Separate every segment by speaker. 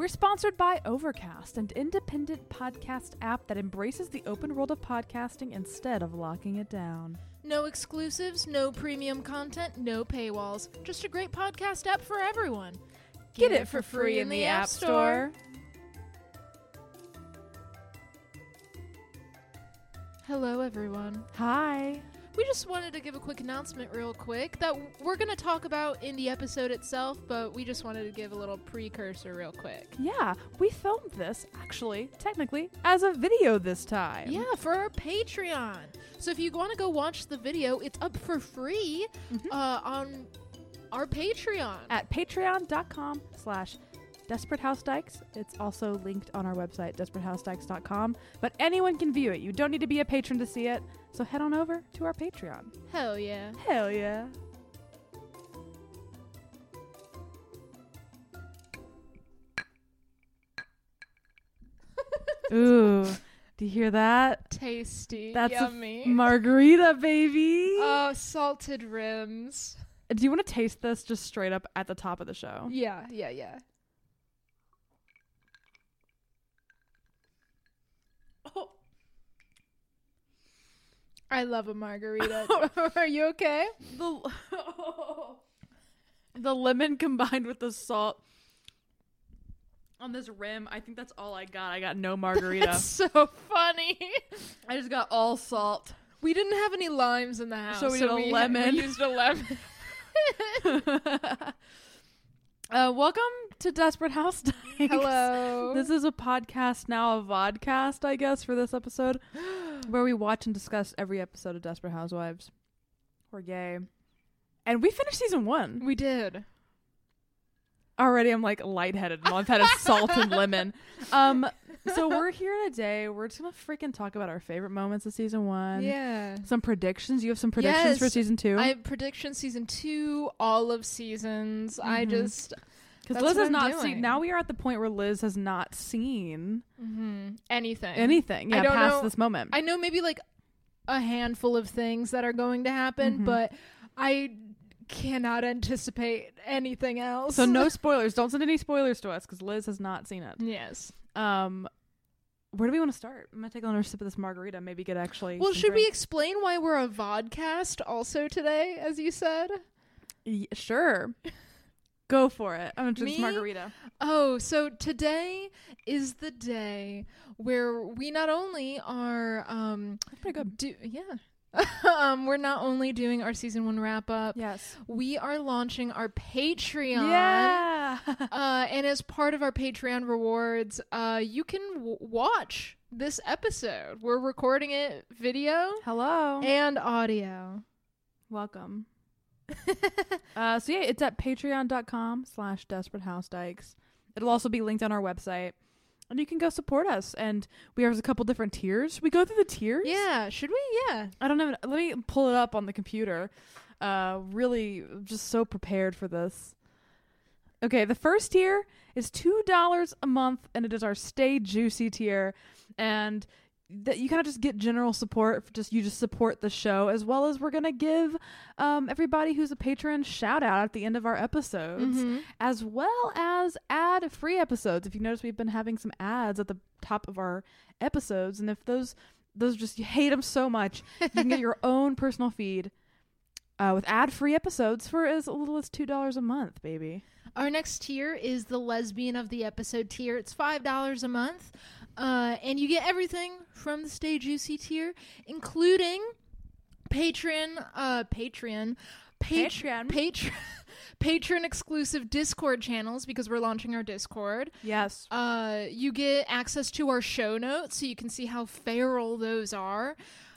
Speaker 1: We're sponsored by Overcast, an independent podcast app that embraces the open world of podcasting instead of locking it down.
Speaker 2: No exclusives, no premium content, no paywalls. Just a great podcast app for everyone.
Speaker 1: Get it for free in the App Store.
Speaker 2: Hello, everyone.
Speaker 1: Hi.
Speaker 2: We just wanted to give a quick announcement real quick that we're going to talk about in the episode itself, but we just wanted to give a little precursor real quick.
Speaker 1: Yeah, we filmed this, actually, technically, as a video this time.
Speaker 2: Yeah, for our Patreon. So if you want to go watch the video, it's up for free on our Patreon.
Speaker 1: At patreon.com/DesperateHouseDykes. It's also linked on our website, DesperateHouseDykes.com. But anyone can view it. You don't need to be a patron to see it. So head on over to our Patreon.
Speaker 2: Hell yeah.
Speaker 1: Hell yeah. Ooh, do you hear that?
Speaker 2: Tasty.
Speaker 1: That's
Speaker 2: yummy.
Speaker 1: a margarita, baby.
Speaker 2: Oh, salted rims.
Speaker 1: Do you want to taste this just straight up at the top of the show?
Speaker 2: Yeah. Oh. I love a margarita. Are you okay?
Speaker 1: The lemon combined with the salt on this rim, I think that's all I got. I got no margarita.
Speaker 2: That's so funny.
Speaker 1: I just got all salt.
Speaker 2: We didn't have any limes in the house.
Speaker 1: So we did a lemon.
Speaker 2: We used a lemon.
Speaker 1: Welcome to Desperate House Dykes.
Speaker 2: Hello.
Speaker 1: This is a podcast, now a vodcast, I guess, for this episode, where we watch and discuss every episode of Desperate Housewives. We're gay. And we finished season 1.
Speaker 2: We did.
Speaker 1: Already I'm like lightheaded. I've had a salt and lemon. So we're here today. We're just going to freaking talk about our favorite moments of season 1.
Speaker 2: Yeah.
Speaker 1: Some predictions. You have some predictions for season 2?
Speaker 2: I have predictions season 2, all of seasons. I just...
Speaker 1: Because Liz has not seen... Now we are at the point where Liz has not seen...
Speaker 2: Anything.
Speaker 1: Yeah, past this moment.
Speaker 2: I know maybe like a handful of things that are going to happen, but I cannot anticipate anything else.
Speaker 1: So no spoilers. Don't send any spoilers to us because Liz has not seen it.
Speaker 2: Yes.
Speaker 1: Where do we want to start? I'm going to take another sip of this margarita. Maybe get actually...
Speaker 2: Well, should we explain why we're a vodcast also today, as you said?
Speaker 1: Sure. Go for it. I'm going to drink this margarita.
Speaker 2: Oh, so today is the day where we not only are...
Speaker 1: That's pretty good.
Speaker 2: We're not only doing our season 1 wrap up.
Speaker 1: Yes.
Speaker 2: We are launching our Patreon.
Speaker 1: Yeah.
Speaker 2: And as part of our Patreon rewards, you can watch this episode. We're recording it video.
Speaker 1: Hello.
Speaker 2: And audio.
Speaker 1: Welcome. So yeah, it's at patreon.com/DesperateHouseDykes. It'll also be linked on our website. And you can go support us. And we have a couple different tiers. Should we go through the tiers?
Speaker 2: Yeah. Should we? Yeah.
Speaker 1: I don't know. Let me pull it up on the computer. Really just so prepared for this. Okay, the first tier is $2 a month, and it is our Stay Juicy tier. And that you kind of just get general support. You just support the show, as well as we're going to give everybody who's a patron shout out at the end of our episodes, as well as ad-free episodes. If you notice, we've been having some ads at the top of our episodes, and if those just, you hate them so much, you can get your own personal feed with ad-free episodes for as little as $2 a month, baby.
Speaker 2: Our next tier is the Lesbian of the Episode tier. It's $5 a month. And you get everything from the Stay Juicy tier, including patron exclusive Discord channels, because we're launching our Discord.
Speaker 1: Yes.
Speaker 2: You get access to our show notes, so you can see how feral those are.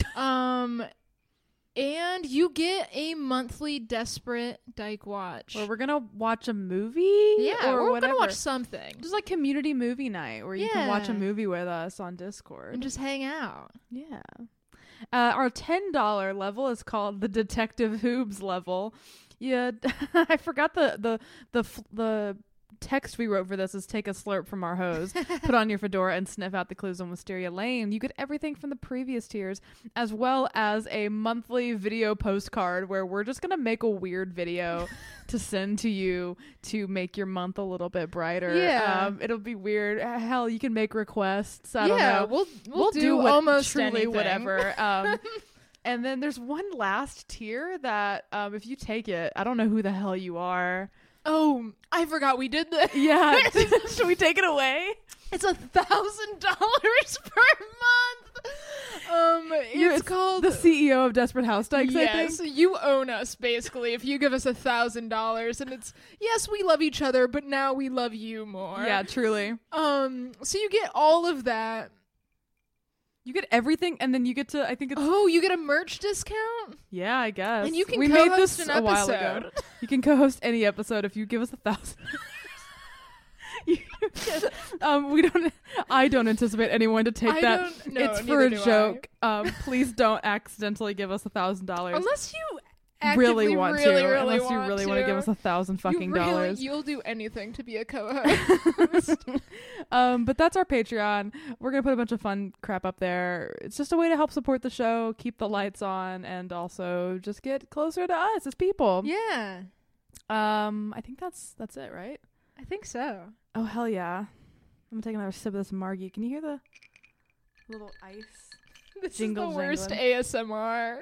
Speaker 2: And you get a monthly Desperate Dyke Watch.
Speaker 1: Where we're going to watch a movie?
Speaker 2: Yeah,
Speaker 1: or
Speaker 2: we're going to watch something.
Speaker 1: Just like community movie night where you can watch a movie with us on Discord.
Speaker 2: And just hang out.
Speaker 1: Yeah. Our $10 level is called the Detective Hoobs level. Yeah, I forgot the text we wrote for this is take a slurp from our hose, put on your fedora, and sniff out the clues on Wisteria Lane. You get everything from the previous tiers, as well as a monthly video postcard where we're just going to make a weird video to send to you to make your month a little bit brighter.
Speaker 2: Yeah.
Speaker 1: It'll be weird. Hell, you can make requests. I don't
Speaker 2: yeah,
Speaker 1: know.
Speaker 2: we'll do
Speaker 1: what-
Speaker 2: almost
Speaker 1: truly
Speaker 2: anything.
Speaker 1: whatever. And then there's one last tier that if you take it, I don't know who the hell you are.
Speaker 2: Oh, I forgot we did this.
Speaker 1: Yeah. Should we take it away?
Speaker 2: It's $1,000 per month. It's called
Speaker 1: the CEO of Desperate Housewives, I
Speaker 2: Yes,
Speaker 1: think.
Speaker 2: you own us basically if you give us $1,000, and it's yes, we love each other, but now we love you more.
Speaker 1: Yeah, truly.
Speaker 2: So you get all of that.
Speaker 1: You get everything, and then you get to, I think it's,
Speaker 2: Oh, you get a merch discount,
Speaker 1: yeah, I guess.
Speaker 2: and you can
Speaker 1: we made
Speaker 2: co-host
Speaker 1: this
Speaker 2: an
Speaker 1: a while
Speaker 2: episode.
Speaker 1: ago. You can co-host any episode if you give us $1,000. I don't anticipate anyone to take that. It's for a joke. Please don't accidentally give us $1,000.
Speaker 2: Unless you
Speaker 1: really
Speaker 2: actively
Speaker 1: want
Speaker 2: really,
Speaker 1: to.
Speaker 2: really
Speaker 1: Unless you
Speaker 2: want
Speaker 1: really want to give us $1,000 fucking dollars.
Speaker 2: You'll do anything to be a co-host.
Speaker 1: But that's our Patreon. We're gonna put a bunch of fun crap up there. It's just a way to help support the show, keep the lights on, and also just get closer to us as people.
Speaker 2: Yeah,
Speaker 1: I think that's it, right?
Speaker 2: I think so.
Speaker 1: Oh hell yeah! I'm gonna take another sip of this Margie. Can you hear the little ice?
Speaker 2: This
Speaker 1: Jingle
Speaker 2: is the worst
Speaker 1: jangling.
Speaker 2: ASMR.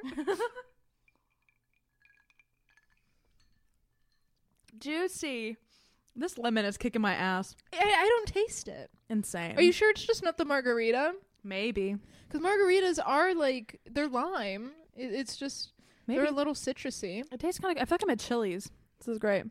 Speaker 1: Juicy. This lemon is kicking my ass.
Speaker 2: I don't taste it.
Speaker 1: Insane.
Speaker 2: Are you sure it's just not the margarita?
Speaker 1: Maybe.
Speaker 2: Because margaritas are like, they're lime. It's just,
Speaker 1: Maybe.
Speaker 2: they're a little citrusy.
Speaker 1: It tastes kind of. I feel like I'm at Chili's. This is great.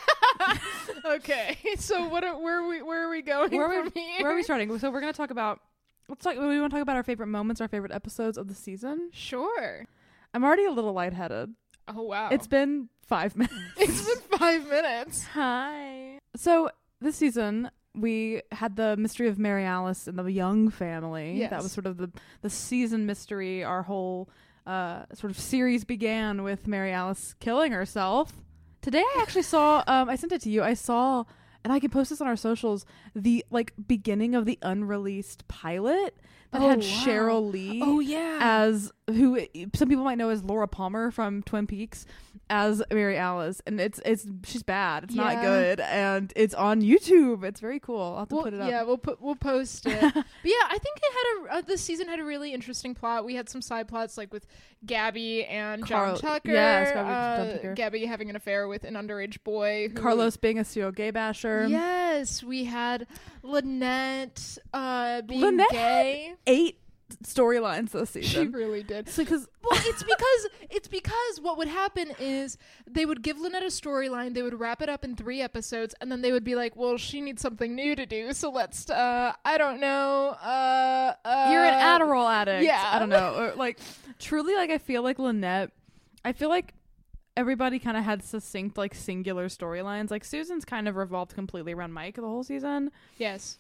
Speaker 2: Okay, so where are we going from here?
Speaker 1: Where are we starting? So we're gonna talk about. Let's talk. We want to talk about our favorite moments, our favorite episodes of the season.
Speaker 2: Sure.
Speaker 1: I'm already a little lightheaded.
Speaker 2: Oh, wow.
Speaker 1: It's been 5 minutes.
Speaker 2: It's been 5 minutes.
Speaker 1: Hi. So this season we had the mystery of Mary Alice and the Young family.
Speaker 2: Yes.
Speaker 1: That was sort of the season mystery. Our whole sort of series began with Mary Alice killing herself. Today I actually saw. I sent it to you. I saw, and I can post this on our socials. The beginning of the unreleased pilot that had
Speaker 2: wow.
Speaker 1: Cheryl Lee.
Speaker 2: Oh, yeah.
Speaker 1: As who some people might know as Laura Palmer from Twin Peaks as Mary Alice, and she's bad. It's not
Speaker 2: Yeah.
Speaker 1: good, and it's on YouTube. It's very cool. I'll have to put it up.
Speaker 2: Yeah, we'll post it. But yeah, I think it had this season had a really interesting plot. We had some side plots like with Gabby and John Tucker.
Speaker 1: Yes, Gabby and John Tucker.
Speaker 2: Gabby having an affair with an underage boy.
Speaker 1: Carlos being a pseudo gay basher.
Speaker 2: Yes, we had Lynette being
Speaker 1: Lynette
Speaker 2: gay.
Speaker 1: 8 storylines this
Speaker 2: She
Speaker 1: season.
Speaker 2: really did.
Speaker 1: So because
Speaker 2: Well, it's because what would happen is they would give Lynette a storyline, they would wrap it up in 3 episodes, and then they would be like, well, she needs something new to do, so let's I don't know,
Speaker 1: you're an Adderall addict.
Speaker 2: yeah.
Speaker 1: I don't know. Or truly, I feel like Lynette. I feel like everybody kind of had succinct, singular storylines. Like Susan's kind of revolved completely around Mike the whole season.
Speaker 2: Yes.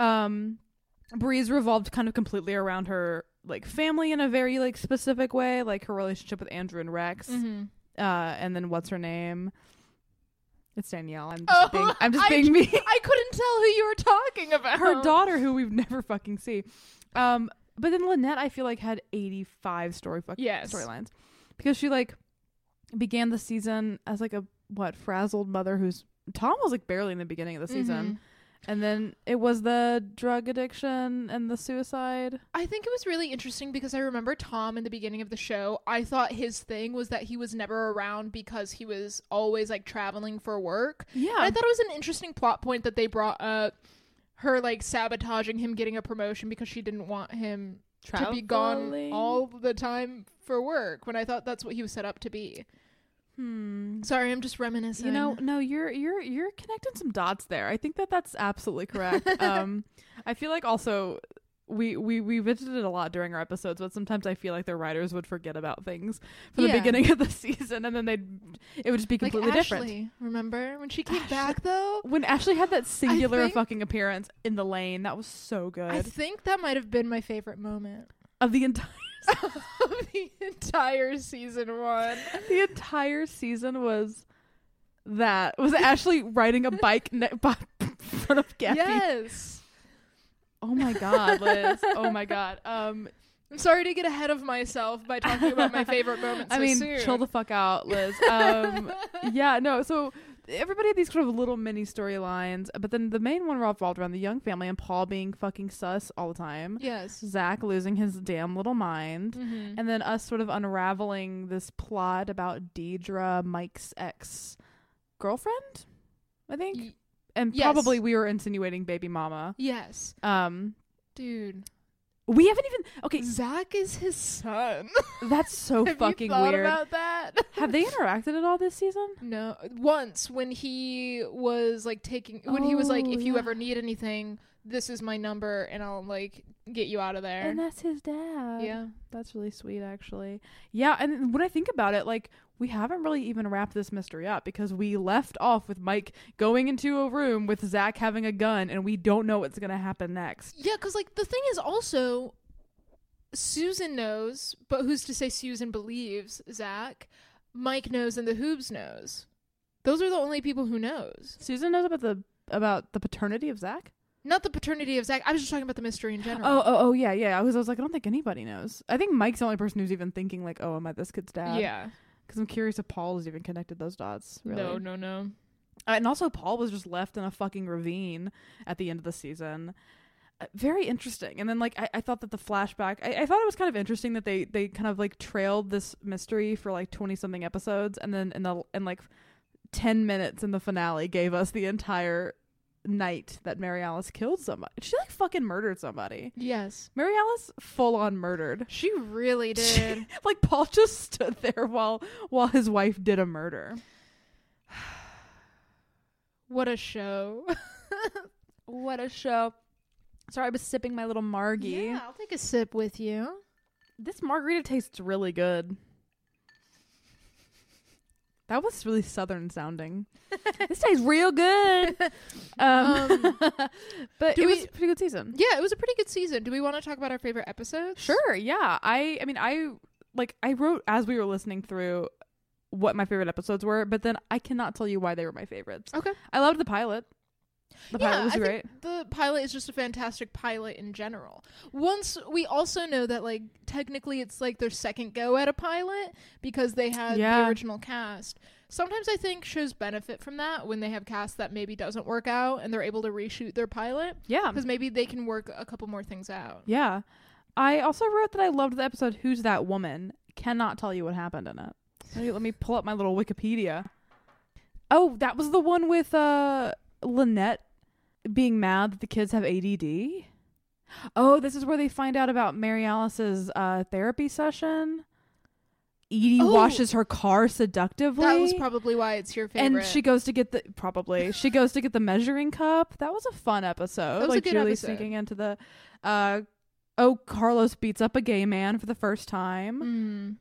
Speaker 1: Bree's revolved kind of completely around her family in a very specific way, like her relationship with Andrew and Rex.
Speaker 2: Mm-hmm.
Speaker 1: And then what's her name? It's Danielle. I'm
Speaker 2: I
Speaker 1: just being me.
Speaker 2: I couldn't tell who you were talking about.
Speaker 1: Her daughter, who we've never fucking see. But then Lynette, I feel had 85 storylines because she began the season as a frazzled mother who's Tom was barely in the beginning of the season. And then it was the drug addiction and the suicide.
Speaker 2: I think it was really interesting because I remember Tom in the beginning of the show. I thought his thing was that he was never around because he was always traveling for work.
Speaker 1: Yeah.
Speaker 2: And I thought it was an interesting plot point that they brought up her sabotaging him getting a promotion because she didn't want him to be gone all the time for work, when I thought that's what he was set up to be. Sorry, I'm just reminiscing.
Speaker 1: No, you're connecting some dots there. I think that's absolutely correct. I feel also we visited a lot during our episodes, but sometimes I feel the writers would forget about things from the beginning of the season, and then it would just be completely
Speaker 2: Ashley,
Speaker 1: different.
Speaker 2: Remember when she came back though?
Speaker 1: When Ashley had that singular fucking appearance in the lane, that was so good.
Speaker 2: I think that might have been my favorite moment
Speaker 1: Of the entire
Speaker 2: of the entire season 1.
Speaker 1: The entire season was that? Was Ashley riding a bike in front of Gabby?
Speaker 2: Yes.
Speaker 1: Oh my God, Liz. Oh my God.
Speaker 2: I'm sorry to get ahead of myself by talking about my favorite moments.
Speaker 1: I mean,
Speaker 2: soon.
Speaker 1: chill the fuck out, Liz. Yeah, no. So everybody had these sort of little mini storylines, but then the main one revolved around the Young family and Paul being fucking sus all the time.
Speaker 2: Yes.
Speaker 1: Zach losing his damn little mind.
Speaker 2: Mm-hmm.
Speaker 1: And then us sort of unraveling this plot about Deidre, Mike's ex-girlfriend, I think. And
Speaker 2: yes.
Speaker 1: probably we were insinuating baby mama.
Speaker 2: Yes. Dude.
Speaker 1: We haven't even... Okay.
Speaker 2: Zach is his son.
Speaker 1: That's so
Speaker 2: Have
Speaker 1: fucking
Speaker 2: you thought
Speaker 1: weird.
Speaker 2: about that?
Speaker 1: Have they interacted at all this season?
Speaker 2: No. Once when he was like he was like, if you
Speaker 1: yeah.
Speaker 2: ever need anything, this is my number and I'll like get you out of there.
Speaker 1: And that's his dad.
Speaker 2: Yeah.
Speaker 1: That's really sweet, actually. Yeah, and when I think about it, like, we haven't really even wrapped this mystery up because we left off with Mike going into a room with Zach having a gun and we don't know what's going to happen next.
Speaker 2: Yeah, because, like, the thing is also, Susan knows, but who's to say Susan believes Zach? Mike knows and the Hoobs knows. Those are the only people who knows.
Speaker 1: Susan knows about the paternity of Zach?
Speaker 2: Not the paternity of Zach. I was just talking about the mystery in general.
Speaker 1: Oh, yeah. I was like, I don't think anybody knows. I think Mike's the only person who's even thinking, like, oh, am I this kid's dad?
Speaker 2: Yeah.
Speaker 1: Because I'm curious if Paul has even connected those dots. Really.
Speaker 2: No.
Speaker 1: And also, Paul was just left in a fucking ravine at the end of the season. Very interesting. And then, like, I thought that the flashback... I thought it was kind of interesting that they kind of, like, trailed this mystery for, like, 20-something episodes. And then, in like, 10 minutes in the finale gave us the entire night that Mary Alice killed somebody. She, like, fucking murdered somebody.
Speaker 2: Yes.
Speaker 1: Mary Alice full-on murdered.
Speaker 2: She really did.
Speaker 1: Like, Paul just stood there while his wife did a murder.
Speaker 2: What a show.
Speaker 1: What a show. Sorry, I was sipping my little Margie.
Speaker 2: Yeah, I'll take a sip with you.
Speaker 1: This margarita tastes really good. That was really southern sounding. This tastes real good. But it was a pretty good season.
Speaker 2: Yeah, it was a pretty good season. Do we want to talk about our favorite episodes?
Speaker 1: Sure, yeah. I wrote as we were listening through what my favorite episodes were, but then I cannot tell you why they were my favorites.
Speaker 2: Okay.
Speaker 1: I loved the pilot. The pilot was great.
Speaker 2: Think the pilot is just a fantastic pilot in general. Once we also know that, like, technically it's like their second go at a pilot because they had the original cast. Sometimes I think shows benefit from that when they have cast that maybe doesn't work out and they're able to reshoot their pilot. Yeah. Because maybe they can work a couple more things out.
Speaker 1: Yeah. I also wrote that I loved the episode Who's That Woman? Cannot tell you what happened in it. Let me pull up my little Wikipedia. Oh, that was the one with Lynette being mad that the kids have ADD. Oh, this is where they find out about Mary Alice's therapy session. Edie washes her car seductively.
Speaker 2: That was probably why it's your favorite.
Speaker 1: And she goes to get the measuring cup. That was a fun episode.
Speaker 2: That was
Speaker 1: like
Speaker 2: a good
Speaker 1: Julie
Speaker 2: episode.
Speaker 1: sneaking into the Carlos beats up a gay man for the first time.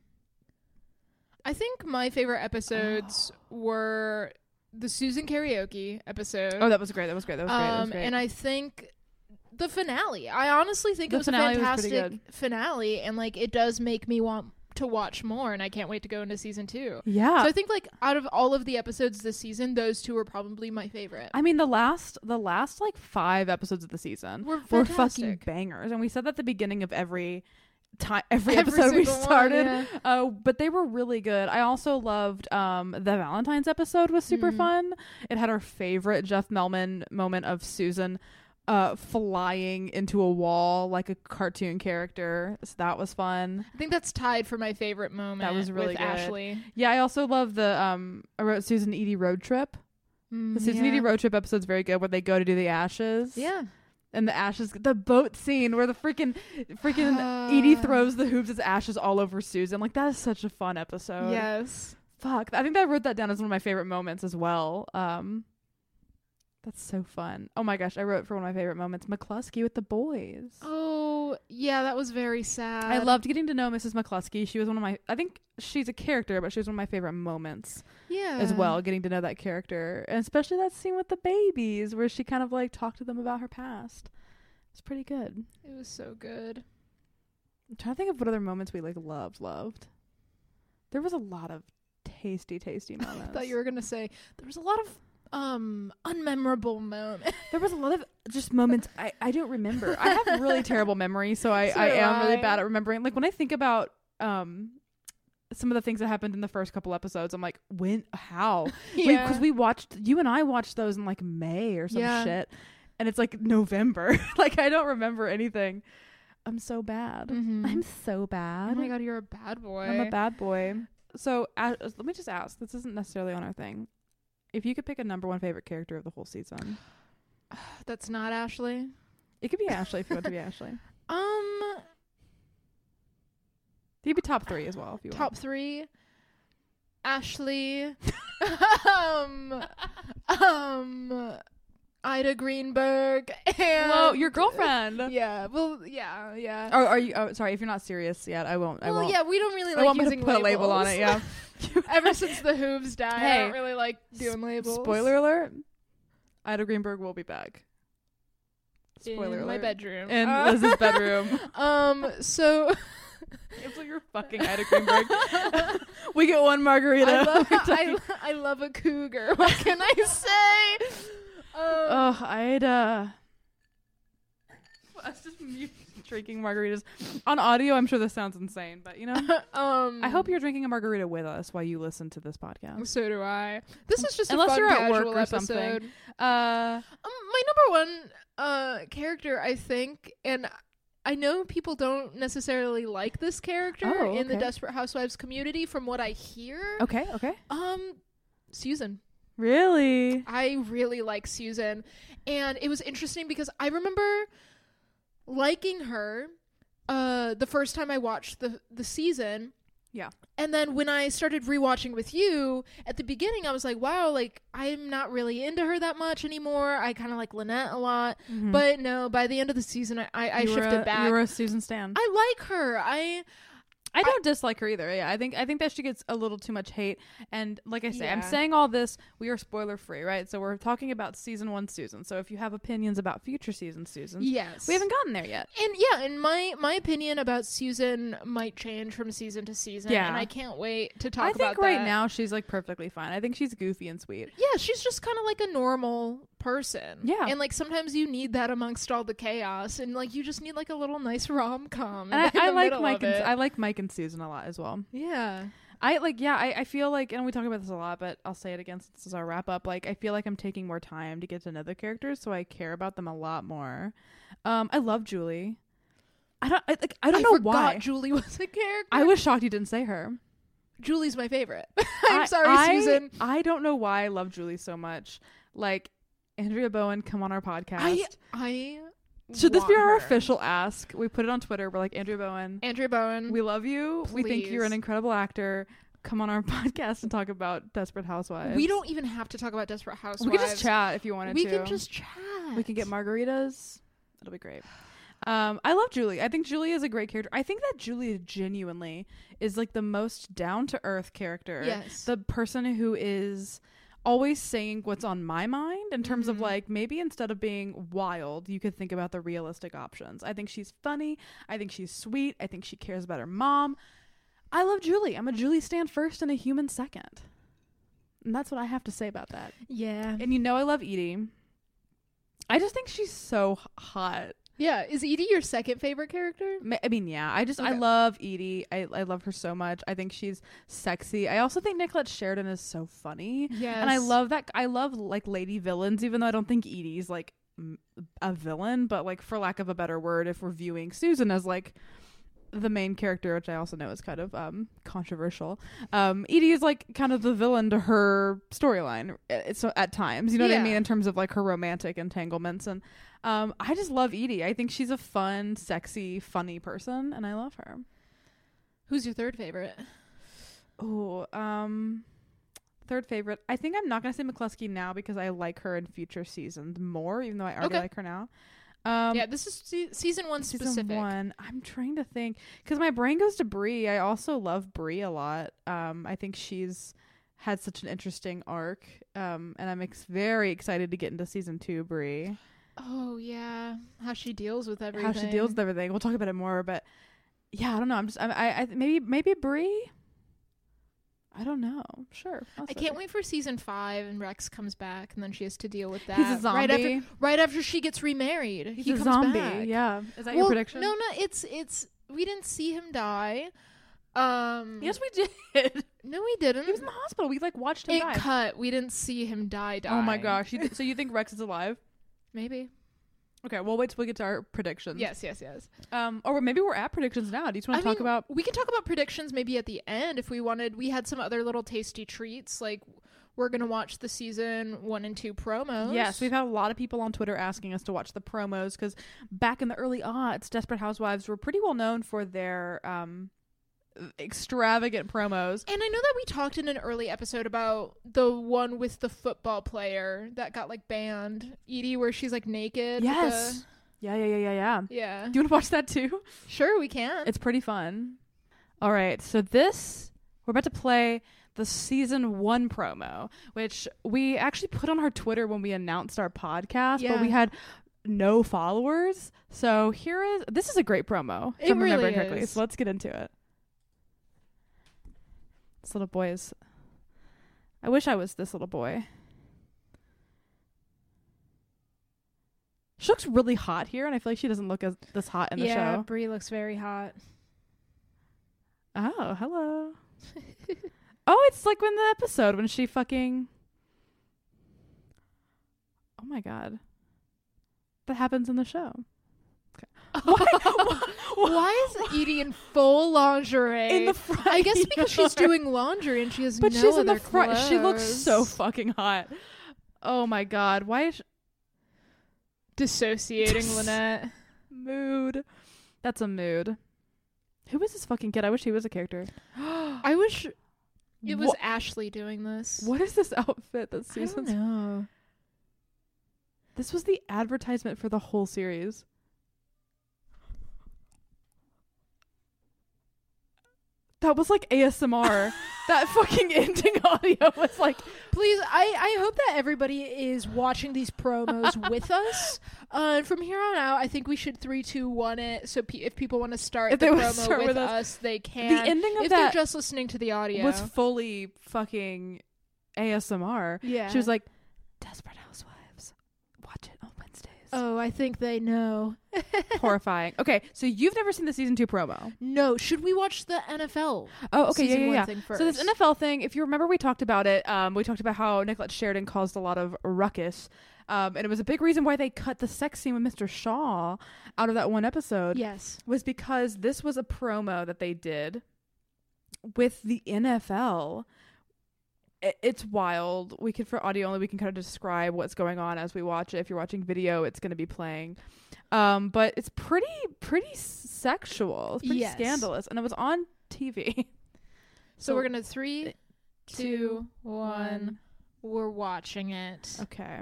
Speaker 2: I think my favorite episodes were the Susan karaoke episode.
Speaker 1: Oh, that was great. That was great.
Speaker 2: And I think the finale. I honestly think it was a fantastic finale, and like it does make me want to watch more, and I can't wait to go into season 2.
Speaker 1: Yeah.
Speaker 2: So I think like out of all of the episodes this season, those two were probably my favorite.
Speaker 1: I mean, the last like 5 episodes of the season were fucking bangers, and we said that at the beginning of every episode we started. But they were really good. I also loved the Valentine's episode was super fun. It had our favorite Jeff Melman moment of Susan flying into a wall like a cartoon character. So that was fun.
Speaker 2: I think that's tied for my favorite moment. That was really with good. Ashley.
Speaker 1: Yeah, I also love the I wrote Susan Edie road trip. The Susan Edie road trip episode's very good where they go to do the ashes.
Speaker 2: Yeah.
Speaker 1: And the ashes, the boat scene where the freaking Edie throws the hoops as ashes all over Susan. Like, that is such a fun episode.
Speaker 2: Yes.
Speaker 1: Fuck. I think I wrote that down as one of my favorite moments as well. That's so fun. Oh my gosh, I wrote for one of my favorite moments, McCluskey with the boys.
Speaker 2: Oh, yeah, that was very sad.
Speaker 1: I loved getting to know Mrs. McCluskey. She was one of my, I think she's a character, but she was one of my favorite moments. Yeah. As well, getting to know that character. And especially that scene with the babies where she kind of like talked to them about her past. It's pretty good.
Speaker 2: It was so good.
Speaker 1: I'm trying to think of what other moments we like loved. There was a lot of tasty moments.
Speaker 2: I thought you were gonna say there was a lot of unmemorable moments.
Speaker 1: There was a lot of just moments I don't remember. I have really terrible memory, so I am really bad at remembering. Like when I think about some of the things that happened in the first couple episodes, I'm like, when, how?
Speaker 2: Yeah,
Speaker 1: because you and I watched those in like May or some shit, and it's like November. Like I don't remember anything. I'm so bad.
Speaker 2: Mm-hmm.
Speaker 1: I'm so bad.
Speaker 2: Oh my god, you're a bad boy.
Speaker 1: I'm a bad boy. So let me just ask. This isn't necessarily on our thing. If you could pick a number one favorite character of the whole season,
Speaker 2: that's not Ashley.
Speaker 1: it could be Ashley if you want to be Ashley. You could be top 3 as well if you
Speaker 2: top
Speaker 1: want.
Speaker 2: 3. Ashley. Ida Greenberg and
Speaker 1: Whoa, your girlfriend.
Speaker 2: Yeah. Well, yeah.
Speaker 1: Are you? Oh, sorry. If you're not serious yet, I won't.
Speaker 2: Well, yeah, we don't really
Speaker 1: I
Speaker 2: like
Speaker 1: won't
Speaker 2: using
Speaker 1: put a label on it. Yeah.
Speaker 2: Ever since the Hooves died,
Speaker 1: Hey,
Speaker 2: I don't really like doing labels.
Speaker 1: Spoiler alert: Ida Greenberg will be back. Spoiler
Speaker 2: in
Speaker 1: alert.
Speaker 2: my bedroom.
Speaker 1: In Liz's bedroom.
Speaker 2: So.
Speaker 1: Cancel your fucking Ida Greenberg. We get one margarita.
Speaker 2: I love a cougar. What can I say?
Speaker 1: Oh, Ida. I was just drinking margaritas on audio. I'm sure this sounds insane, but you know, I hope you're drinking a margarita with us while you listen to this podcast.
Speaker 2: So do I. This is just
Speaker 1: unless
Speaker 2: a fun
Speaker 1: you're at work or
Speaker 2: episode.
Speaker 1: something.
Speaker 2: My number one character, I think, and I know people don't necessarily like this character in the Desperate Housewives community. From what I hear,
Speaker 1: okay.
Speaker 2: Susan.
Speaker 1: Really?
Speaker 2: I really like Susan. And it was interesting because I remember liking her the first time I watched the season.
Speaker 1: Yeah.
Speaker 2: And then when I started rewatching with you, at the beginning I was like, wow, like I'm not really into her that much anymore. I kind of like Lynette a lot. Mm-hmm. But no, by the end of the season I shifted back.
Speaker 1: You were a Susan stan.
Speaker 2: I like her.
Speaker 1: I don't dislike her either. Yeah, I think that she gets a little too much hate. And like I say,
Speaker 2: Yeah.
Speaker 1: I'm saying all this. We are spoiler free, right? So we're talking about season 1 Susan. So if you have opinions about future Susans,
Speaker 2: yes,
Speaker 1: we haven't gotten there yet.
Speaker 2: And yeah, and my opinion about Susan might change from season to season. Yeah, and I can't wait to talk about that.
Speaker 1: I think right now she's like perfectly fine. I think she's goofy and sweet.
Speaker 2: Yeah, she's just kind of like a normal person.
Speaker 1: Yeah,
Speaker 2: and like sometimes you need that amongst all the chaos, and like you just need like a little nice rom-com.
Speaker 1: And I like Mike and Susan a lot as well.
Speaker 2: Yeah.
Speaker 1: I feel like, and we talk about this a lot, but I'll say it again since this is our wrap up. Like, I feel like I'm taking more time to get to know the characters, so I care about them a lot more. I love Julie. I don't know why
Speaker 2: Julie was a character.
Speaker 1: I was shocked you didn't say her.
Speaker 2: Julie's my favorite. I'm sorry, Susan.
Speaker 1: I don't know why I love Julie so much. Like, Andrea Bowen, come on our podcast. Should this be our official ask? We put it on Twitter. We're like, Andrea Bowen, we love you.
Speaker 2: Please.
Speaker 1: We think you're an incredible actor. Come on our podcast and talk about Desperate Housewives.
Speaker 2: We don't even have to talk about Desperate Housewives.
Speaker 1: We can just chat if you wanted to.
Speaker 2: We can just chat.
Speaker 1: We can get margaritas. It'll be great. I love Julie. I think Julie is a great character. I think that Julie genuinely is like the most down-to-earth character.
Speaker 2: Yes.
Speaker 1: The person who is always saying what's on my mind in terms of like, maybe instead of being wild, you could think about the realistic options. I think she's funny. I think she's sweet. I think she cares about her mom. I love Julie. I'm a Julie stan first and a human second. And that's what I have to say about that.
Speaker 2: Yeah.
Speaker 1: And you know I love Edie. I just think she's so hot.
Speaker 2: Yeah. Is Edie your second favorite character?
Speaker 1: I mean, yeah. I love Edie. I love her so much. I think she's sexy. I also think Nicolette Sheridan is so funny.
Speaker 2: Yes.
Speaker 1: And I love that. I love like lady villains, even though I don't think Edie's like a villain. But like, for lack of a better word, if we're viewing Susan as like the main character, which I also know is kind of controversial, Edie is like kind of the villain to her storyline. So at times, you know what I mean, in terms of like her romantic entanglements. And I just love Edie. I think she's a fun, sexy, funny person, and I love her.
Speaker 2: Who's your third favorite?
Speaker 1: Oh, third favorite. I think I'm not gonna say McCluskey now because I like her in future seasons more, even though I already like her now.
Speaker 2: Yeah, this is season 1 specific.
Speaker 1: Season 1. I'm trying to think because my brain goes to Brie. I also love Brie a lot. I think she's had such an interesting arc, and I'm very excited to get into season 2. Brie.
Speaker 2: Oh yeah, how she deals with everything.
Speaker 1: We'll talk about it more, but yeah, I don't know. I maybe Brie. I don't know. Sure.
Speaker 2: I can't wait for season 5 and Rex comes back and then she has to deal with that.
Speaker 1: He's a zombie.
Speaker 2: Right after she gets remarried.
Speaker 1: He's
Speaker 2: he
Speaker 1: a
Speaker 2: comes
Speaker 1: zombie.
Speaker 2: back.
Speaker 1: Yeah. Is that your prediction?
Speaker 2: No, it's we didn't see him die.
Speaker 1: Yes, we did.
Speaker 2: No, we didn't.
Speaker 1: He was in the hospital. We watched him die.
Speaker 2: It cut. We didn't see him die.
Speaker 1: Oh my gosh. So you think Rex is alive?
Speaker 2: Maybe.
Speaker 1: Okay, we'll wait till we get to our predictions.
Speaker 2: Yes.
Speaker 1: Or maybe we're at predictions now. Do you just want to talk about...
Speaker 2: We can talk about predictions maybe at the end if we wanted. We had some other little tasty treats. Like, we're going to watch the season 1 and 2 promos.
Speaker 1: Yes, we've had a lot of people on Twitter asking us to watch the promos because back in the early aughts, Desperate Housewives were pretty well known for their... extravagant promos.
Speaker 2: And I know that we talked in an early episode about the one with the football player that got
Speaker 1: banned,
Speaker 2: Edie, where she's naked.
Speaker 1: Yes. Yeah.
Speaker 2: Do
Speaker 1: you want to watch that too?
Speaker 2: Sure, we can.
Speaker 1: It's pretty fun. All right, so we're about to play the season 1 promo, which we actually put on our Twitter when we announced our podcast, but we had no followers. So this is a great promo.
Speaker 2: It really
Speaker 1: correctly.
Speaker 2: is.
Speaker 1: So let's get into it. This little boy is... I wish I was this little boy. She looks really hot here, and I feel like she doesn't look this hot in the show.
Speaker 2: Yeah, Brie looks very hot.
Speaker 1: Oh, hello. Oh, it's like in the episode when she fucking... Oh my god. That happens in the show.
Speaker 2: Why is Edie in full lingerie
Speaker 1: in the front?
Speaker 2: I guess because she's doing laundry and she has
Speaker 1: but
Speaker 2: no
Speaker 1: she's in
Speaker 2: other
Speaker 1: the front.
Speaker 2: clothes.
Speaker 1: She looks so fucking hot. Oh my god. Why is
Speaker 2: dissociating Lynette?
Speaker 1: Mood. That's a mood. Who is this fucking kid? I wish he was a character.
Speaker 2: I wish it was Ashley doing this.
Speaker 1: What is this outfit that Susan's...
Speaker 2: I don't know.
Speaker 1: This was the advertisement for the whole series. That was like ASMR. That fucking ending audio was like...
Speaker 2: Please, I hope that everybody is watching these promos with us. From here on out, I think we should 3, 2, 1 it. So if people want to start the promo with us, they can.
Speaker 1: The ending of
Speaker 2: if
Speaker 1: that
Speaker 2: they're just listening to the audio
Speaker 1: was fully fucking ASMR.
Speaker 2: Yeah.
Speaker 1: She was like, Desperate Housewives. Watch it on Wednesdays.
Speaker 2: Oh, I think they know.
Speaker 1: Horrifying. Okay, so you've never seen the season 2 promo.
Speaker 2: No. Should we watch the NFL?
Speaker 1: Oh, okay, yeah.
Speaker 2: Thing first?
Speaker 1: So this NFL thing, if you remember, we talked about it. We talked about how Nicolette Sheridan caused a lot of ruckus. And it was a big reason why they cut the sex scene with Mr. Shaw out of that one episode.
Speaker 2: Yes.
Speaker 1: Was because this was a promo that they did with the NFL. It's wild. We can, for audio only, we can kind of describe what's going on as we watch it. If you're watching video, it's going to be playing. But it's pretty sexual. It's pretty scandalous. And it was on TV.
Speaker 2: So we're going to 3, 2, 1. We're watching it.
Speaker 1: Okay.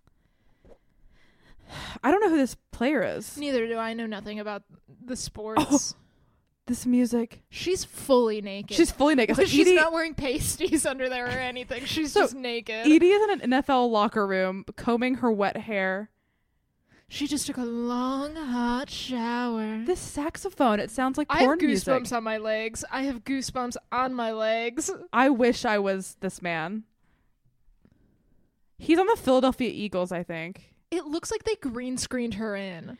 Speaker 1: I don't know who this player is.
Speaker 2: Neither do I. Know nothing about the sports.
Speaker 1: Oh, this music.
Speaker 2: She's fully naked.
Speaker 1: She's fully naked. So
Speaker 2: she's not wearing pasties under there or anything. She's just naked.
Speaker 1: Edie is in an NFL locker room combing her wet hair.
Speaker 2: She just took a long, hot shower.
Speaker 1: This saxophone, it sounds like porn music.
Speaker 2: I have goosebumps on my legs. I have goosebumps on my legs.
Speaker 1: I wish I was this man. He's on the Philadelphia Eagles, I think.
Speaker 2: It looks like they green screened her in.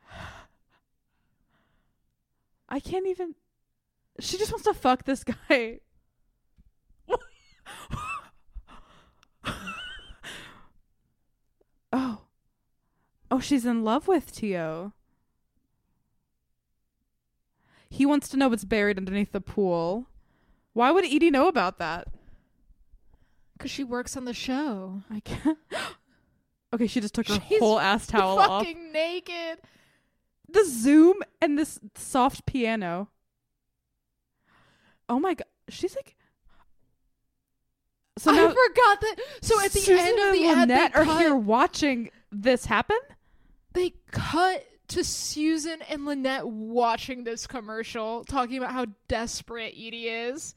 Speaker 1: I can't even... She just wants to fuck this guy. Oh, she's in love with Tio. He wants to know what's buried underneath the pool. Why would Edie know about that?
Speaker 2: Because she works on the show.
Speaker 1: I can't... Okay, she just took her whole ass towel off.
Speaker 2: Fucking naked.
Speaker 1: The zoom and this soft piano. Oh my god. She's like...
Speaker 2: So I forgot that. So at the
Speaker 1: Susan
Speaker 2: end of the
Speaker 1: and
Speaker 2: ad,
Speaker 1: Lynette are here watching this happen?
Speaker 2: They cut to Susan and Lynette watching this commercial, talking about how desperate Edie is.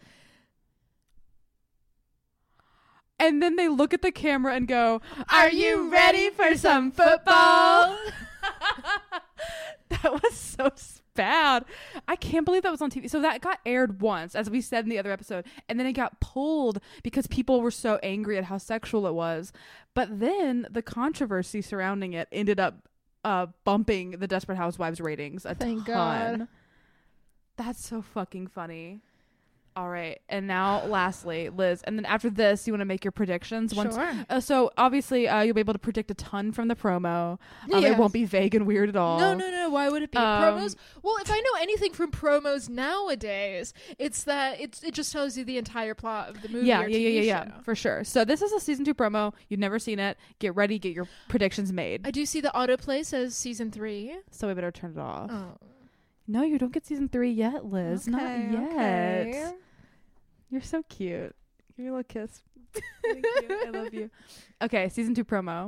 Speaker 1: And then they look at the camera and go, "Are you ready for some football?" That was so bad. I can't believe that was on TV. So that got aired once, as we said in the other episode, and then it got pulled because people were so angry at how sexual it was. But then the controversy surrounding it ended up bumping the Desperate Housewives ratings a
Speaker 2: Thank
Speaker 1: ton.
Speaker 2: God.
Speaker 1: That's so fucking funny. All right. And now lastly, Liz, and then after this, you want to make your predictions?
Speaker 2: Sure.
Speaker 1: So obviously you'll be able to predict a ton from the promo. It
Speaker 2: Yes.
Speaker 1: won't be vague and weird at all.
Speaker 2: No. Why would it be promos? Well, if I know anything from promos nowadays, it's that it just tells you the entire plot of the movie. or TV show.
Speaker 1: For sure. So this is a season 2 promo. You've never seen it. Get ready. Get your predictions made.
Speaker 2: I do see the autoplay says season 3.
Speaker 1: So we better turn it off.
Speaker 2: Oh.
Speaker 1: No, you don't get season 3 yet, Liz. Not
Speaker 2: Okay,
Speaker 1: yet.
Speaker 2: okay.
Speaker 1: You're so cute. Give me a little kiss. Thank you. I love you. Okay, season 2 promo.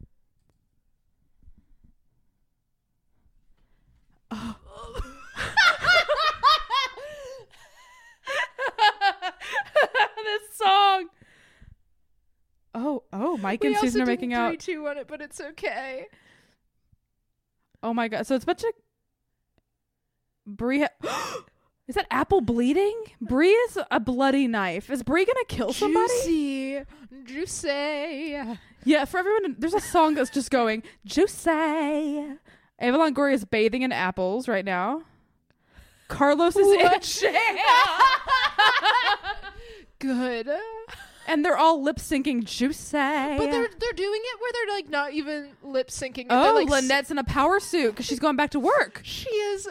Speaker 1: Oh. This song. Oh, Mike and Susan are making out.
Speaker 2: 3, 2 on it, but it's okay.
Speaker 1: Oh my god. So it's a bunch of Brie. Is that apple bleeding? Brie is a bloody knife. Is Brie gonna kill somebody?
Speaker 2: Juicy.
Speaker 1: Yeah, for everyone, there's a song that's just going, juicy. Ava Longoria is bathing in apples right now. Carlos is in jail.
Speaker 2: Good.
Speaker 1: And they're all lip syncing juicy.
Speaker 2: But they're doing it where they're like not even lip syncing.
Speaker 1: Oh,
Speaker 2: like
Speaker 1: Lynette's in a power suit because she's going back to work.
Speaker 2: She is.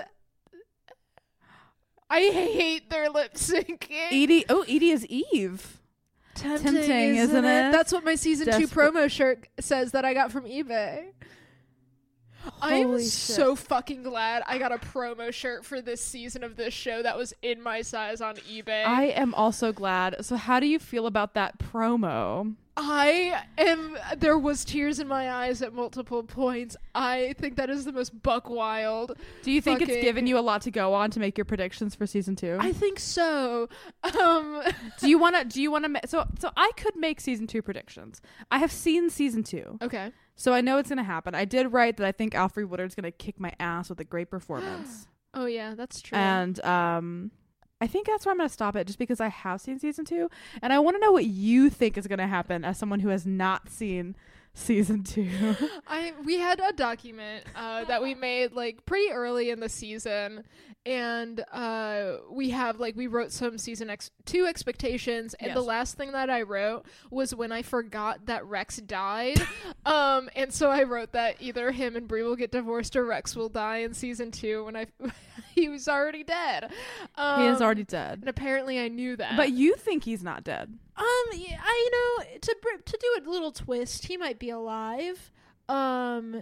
Speaker 2: I hate their lip syncing.
Speaker 1: Edie is Eve.
Speaker 2: Tempting, isn't it? That's what my season 2 promo shirt says that I got from eBay. I'm
Speaker 1: Holy
Speaker 2: so fucking glad I got a promo shirt for this season of this show that was in my size on eBay.
Speaker 1: I am also glad. So how do you feel about that promo?
Speaker 2: There was tears in my eyes at multiple points. I think that is the most buck wild.
Speaker 1: Do you think it's given you a lot to go on to make your predictions for season 2?
Speaker 2: I think so.
Speaker 1: Do you want to so I could make season 2 predictions. I have seen season 2.
Speaker 2: Okay.
Speaker 1: So I know it's going to happen. I did write that I think Alfre Woodard's going to kick my ass with a great performance.
Speaker 2: Oh yeah, that's true.
Speaker 1: And I think that's where I'm going to stop it, just because I have seen season 2 and I want to know what you think is going to happen as someone who has not seen season 2.
Speaker 2: We had a document that we made like pretty early in the season, and we wrote some season 2 expectations, and the last thing that I wrote was when I forgot that Rex died. And so I wrote that either him and Brie will get divorced or Rex will die in season 2 when he was already dead.
Speaker 1: He is already dead.
Speaker 2: And apparently I knew that.
Speaker 1: But you think he's not dead.
Speaker 2: Yeah, to do a little twist, he might be alive. I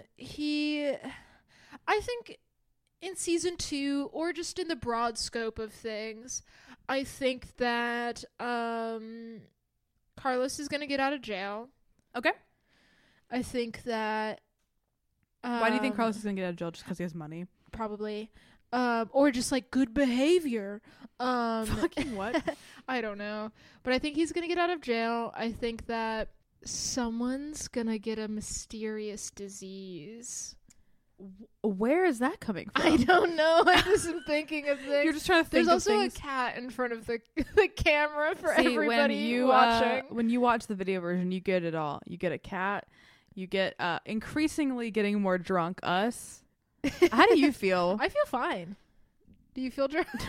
Speaker 2: think in season 2, or just in the broad scope of things, I think that Carlos is going to get out of jail.
Speaker 1: Okay.
Speaker 2: I think that
Speaker 1: why do you think Carlos is going to get out of jail? Just because he has money?
Speaker 2: Probably. Or just like good behavior.
Speaker 1: Fucking what?
Speaker 2: I don't know. But I think he's going to get out of jail. I think that someone's going to get a mysterious disease.
Speaker 1: Where is that coming from?
Speaker 2: I don't know. I wasn't thinking of things.
Speaker 1: You're just trying to think
Speaker 2: There's
Speaker 1: of
Speaker 2: also
Speaker 1: things.
Speaker 2: a cat in front of the camera for everybody watching.
Speaker 1: When you watch the video version, you get it all. You get a cat. You get increasingly getting more drunk us. How do you feel?
Speaker 2: I feel fine. Do you feel drunk?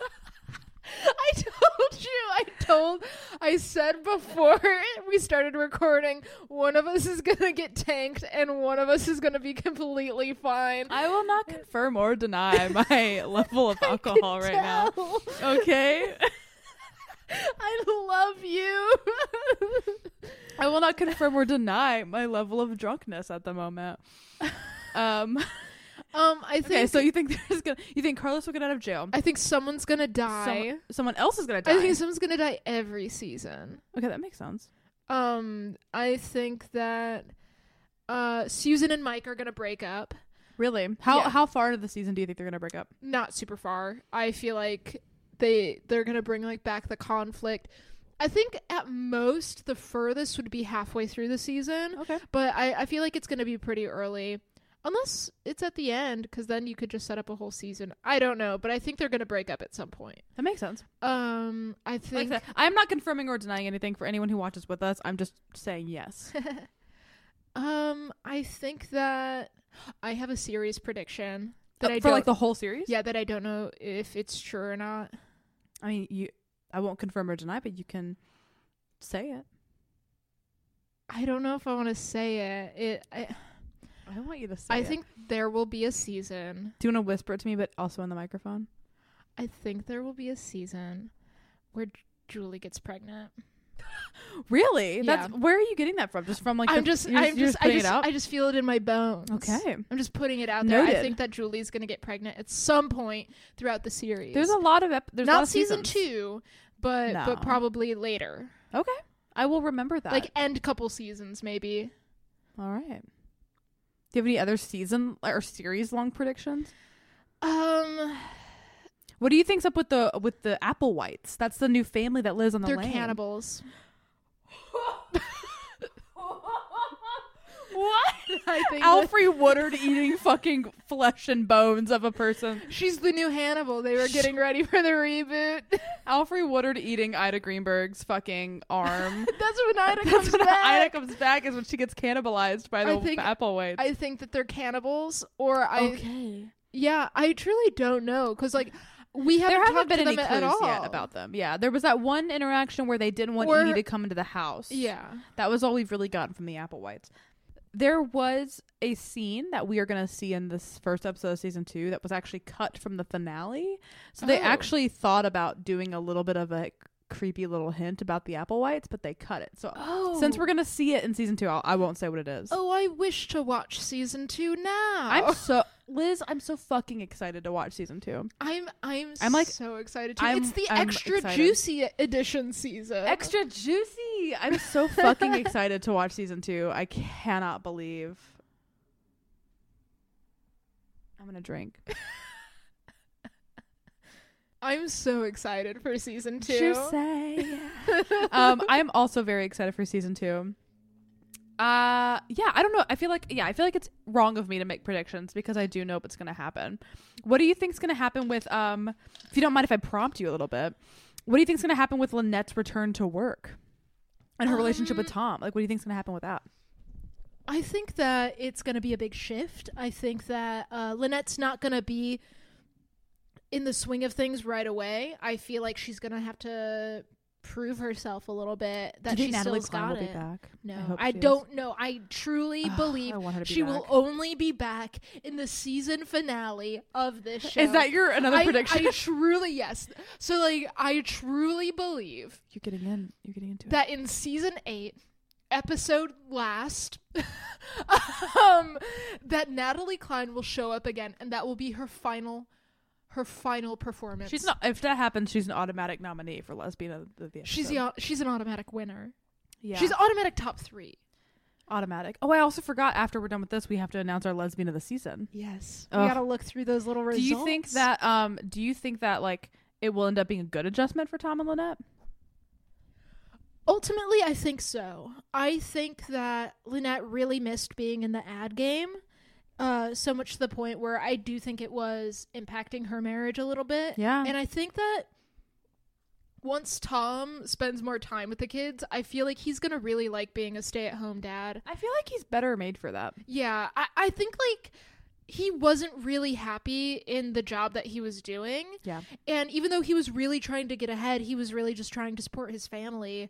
Speaker 2: I said before we started recording, one of us is gonna get tanked and one of us is gonna be completely fine.
Speaker 1: I will not confirm or deny my level of alcohol right now. Okay?
Speaker 2: I love you.
Speaker 1: I will not confirm or deny my level of drunkenness at the moment.
Speaker 2: I think.
Speaker 1: Okay, so you think you think Carlos will get out of jail?
Speaker 2: I think someone's gonna die.
Speaker 1: Someone else is gonna die.
Speaker 2: I think someone's gonna die every season.
Speaker 1: Okay, that makes sense.
Speaker 2: I think that Susan and Mike are gonna break up.
Speaker 1: Really? How far into the season do you think they're gonna break up?
Speaker 2: Not super far. I feel like they're gonna bring like back the conflict. I think at most the furthest would be halfway through the season.
Speaker 1: Okay.
Speaker 2: But I feel like it's gonna be pretty early. Unless it's at the end, because then you could just set up a whole season. I don't know, but I think they're going to break up at some point.
Speaker 1: That makes sense.
Speaker 2: I think...
Speaker 1: Like I'm not confirming or denying anything for anyone who watches with us. I'm just saying yes.
Speaker 2: I think that I have a series prediction that
Speaker 1: for like the whole series?
Speaker 2: Yeah, that I don't know if it's true or not.
Speaker 1: I mean, I won't confirm or deny, but you can say it.
Speaker 2: I don't know if I want to say it.
Speaker 1: I want you to say it.
Speaker 2: I think there will be a season.
Speaker 1: Do you want to whisper it to me, but also in the microphone?
Speaker 2: I think there will be a season where Julie gets pregnant.
Speaker 1: Really?
Speaker 2: Yeah.
Speaker 1: Where are you getting that from? Just from like
Speaker 2: I just feel it in my bones.
Speaker 1: Okay.
Speaker 2: I'm just putting it out there.
Speaker 1: Noted.
Speaker 2: I think that Julie's going to get pregnant at some point throughout the series.
Speaker 1: There's a lot of there's
Speaker 2: not
Speaker 1: a lot of
Speaker 2: season
Speaker 1: seasons.
Speaker 2: 2, but probably later.
Speaker 1: Okay. I will remember that.
Speaker 2: Like end couple seasons maybe.
Speaker 1: All right. Do you have any other season or series long predictions? What do you think's up with the Applewhites? That's the new family that lives on the lane.
Speaker 2: They're cannibals.
Speaker 1: What?
Speaker 2: I think
Speaker 1: Alfre Woodard eating fucking flesh and bones of a person.
Speaker 2: She's the new Hannibal. They were getting ready for the reboot.
Speaker 1: Alfre Woodard eating Ida Greenberg's fucking arm.
Speaker 2: That's when Ida comes back.
Speaker 1: Ida comes back is when she gets cannibalized by the Applewhites.
Speaker 2: I think that they're cannibals, or
Speaker 1: Okay.
Speaker 2: Yeah, I truly don't know, because like there haven't been any clues
Speaker 1: yet about them. Yeah, there was that one interaction where they didn't want Edie to come into the house.
Speaker 2: Yeah,
Speaker 1: that was all we've really gotten from the Applewhites. There was a scene that we are going to see in this first episode of season 2 that was actually cut from the finale. So they actually thought about doing a little bit of a creepy little hint about the Applewhites, but they cut it. So since we're going to see it in season 2, I won't say what it is.
Speaker 2: Oh, I wish to watch season 2 now.
Speaker 1: I'm so fucking excited to watch season 2.
Speaker 2: I'm like so excited too. It's the extra juicy edition season.
Speaker 1: Extra juicy. I'm so fucking excited to watch season 2. I cannot believe. I'm gonna drink.
Speaker 2: I'm so excited for season 2.
Speaker 1: Juicy. I'm also very excited for season 2. I don't know. I feel like it's wrong of me to make predictions because I do know what's going to happen. What do you think's going to happen with if you don't mind if I prompt you a little bit, what do you think's going to happen with Lynette's return to work and her relationship with Tom? Like, what do you think's going to happen with that?
Speaker 2: I think that it's going to be a big shift. I think that Lynette's not going to be in the swing of things right away. I feel like she's going to have to prove herself a little bit that she still got it.
Speaker 1: Back?
Speaker 2: No, I don't know. I truly believe she will only be back in the season finale of this show.
Speaker 1: Is that your another prediction?
Speaker 2: I truly yes. So like I truly believe
Speaker 1: you're getting into
Speaker 2: that in season 8, episode last, that Natalie Cline will show up again, and that will be her final performance.
Speaker 1: She's not. If that happens, she's an automatic nominee for Lesbian of the episode.
Speaker 2: She's an automatic winner.
Speaker 1: Yeah,
Speaker 2: she's automatic top 3.
Speaker 1: Automatic. Oh, I also forgot. After we're done with this, we have to announce our Lesbian of the season.
Speaker 2: Yes, we gotta look through those little results.
Speaker 1: Do you think that like it will end up being a good adjustment for Tom and Lynette?
Speaker 2: Ultimately, I think so. I think that Lynette really missed being in the ad game. So much to the point where I do think it was impacting her marriage a little bit.
Speaker 1: Yeah.
Speaker 2: And I think that once Tom spends more time with the kids, I feel like he's going to really like being a stay-at-home dad.
Speaker 1: I feel like he's better made for that.
Speaker 2: Yeah. I think like he wasn't really happy in the job that he was doing.
Speaker 1: Yeah.
Speaker 2: And even though he was really trying to get ahead, he was really just trying to support his family.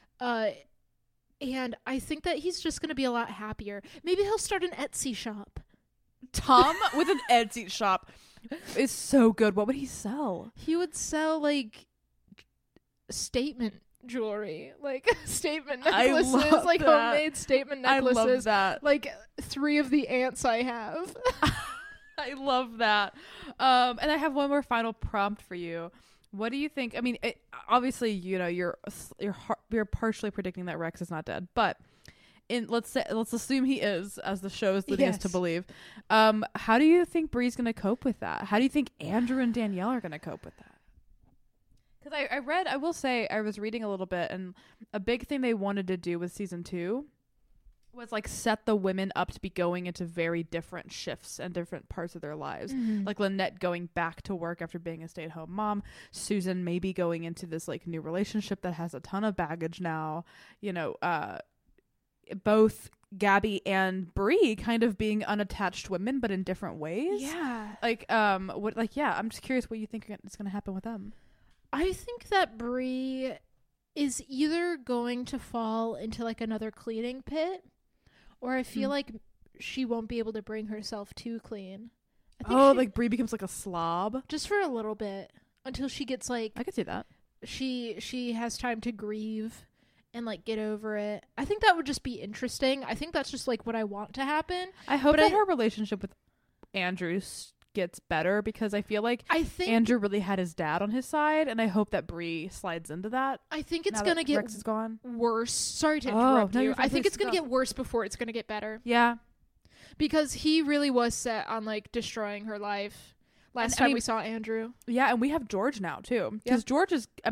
Speaker 2: And I think that he's just going to be a lot happier. Maybe he'll start an Etsy shop.
Speaker 1: Tom with an Etsy shop is so good. What would he sell?
Speaker 2: He would sell like statement jewelry, like statement necklaces, like homemade statement necklaces.
Speaker 1: I love that.
Speaker 2: Like 3 of the ants I have.
Speaker 1: I love that. And I have one more final prompt for you. What do you think? I mean, obviously, you know, you're partially predicting that Rex is not dead, but let's assume he is, as the show is leading us to believe. How do you think Bree's going to cope with that? How do you think Andrew and Danielle are going to cope with that? Because I was reading a little bit, and a big thing they wanted to do with season 2 was like set the women up to be going into very different shifts and different parts of their lives. Like Lynette going back to work after being a stay-at-home mom, Susan maybe going into this like new relationship that has a ton of baggage now, you know, both Gabby and Bree kind of being unattached women but in different ways.
Speaker 2: Yeah.
Speaker 1: I'm just curious what you think is going to happen with them.
Speaker 2: I think that Bree is either going to fall into like another cleaning pit, or I feel like she won't be able to bring herself too clean.
Speaker 1: Like Bree becomes like a slob
Speaker 2: just for a little bit until she gets like,
Speaker 1: I could see that
Speaker 2: she has time to grieve and like get over it. I think that would just be interesting. I think that's just like what I want to happen.
Speaker 1: I hope that her relationship with Andrew gets better, because I feel like Andrew really had his dad on his side, and I hope that Bree slides into that.
Speaker 2: I think it's gonna get
Speaker 1: Rex is gone.
Speaker 2: worse. Sorry to interrupt you. I think it's gonna get worse before it's gonna get better.
Speaker 1: Yeah,
Speaker 2: because he really was set on like destroying her life last time we saw Andrew.
Speaker 1: Yeah, and we have George now too, because George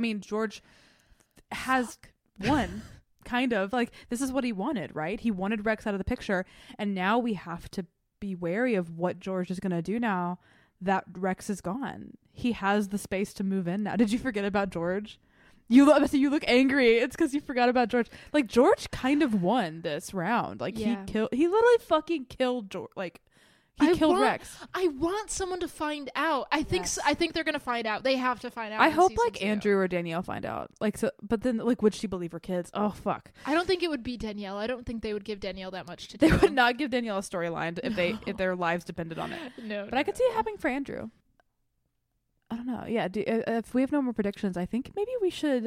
Speaker 1: has won. Kind of like, this is what he wanted, right? He wanted Rex out of the picture, and now we have to be wary of what George is going to do now that Rex is gone. He has the space to move in now. Did you forget about George? You look angry. It's because you forgot about George. Like, George kind of won this round. Like, he literally fucking killed George. Like, he killed Rex.
Speaker 2: I want someone to find out. I think they're gonna find out. They have to find out.
Speaker 1: I hope like 2. Andrew or Danielle find out. Like, so, but then like, would she believe her kids? Oh fuck.
Speaker 2: I don't think it would be Danielle. I don't think they would give Danielle that much to do.
Speaker 1: They would not give Danielle a storyline if their lives depended on it. But I could see it happening for Andrew. I don't know. Yeah. If we have no more predictions, I think maybe we should,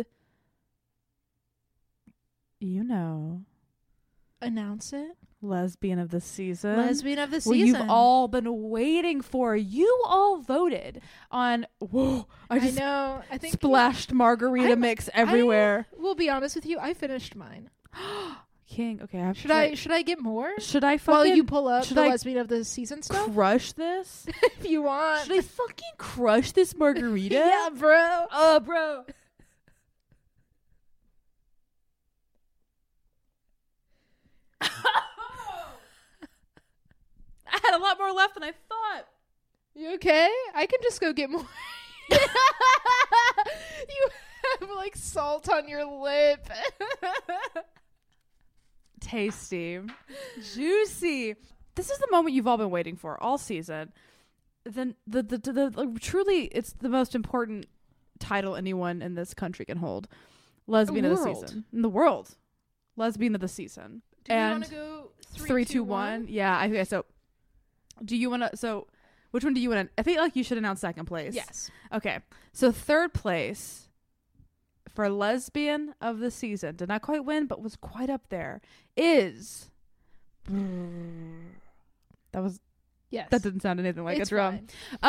Speaker 2: announce it.
Speaker 1: Lesbian of the season.
Speaker 2: Well,
Speaker 1: you've all been waiting for. You all voted on. I
Speaker 2: know. I think
Speaker 1: splashed margarita mix everywhere.
Speaker 2: We'll be honest with you. I finished mine.
Speaker 1: King. Okay.
Speaker 2: Should I get more?
Speaker 1: Should I fucking?
Speaker 2: While you pull up the lesbian of the season stuff?
Speaker 1: Crush this
Speaker 2: if you want.
Speaker 1: Should I fucking crush this margarita?
Speaker 2: Yeah, bro.
Speaker 1: Oh, bro. I had a lot more left than I thought.
Speaker 2: You okay? I can just go get more. You have like salt on your lip.
Speaker 1: Tasty. Juicy. This is the moment you've all been waiting for all season. Then the truly, it's the most important title anyone in this country can hold. Lesbian of the season. In the world. Lesbian of the season.
Speaker 2: Do you want to go
Speaker 1: 3, 2, 1? Yeah, I think so. Do you want to? So, which one do you want to? I think like you should announce second place.
Speaker 2: Yes.
Speaker 1: Okay. So third place for lesbian of the season, did not quite win, but was quite up there. Is that was
Speaker 2: yes.
Speaker 1: That didn't sound anything like
Speaker 2: it's
Speaker 1: a drum.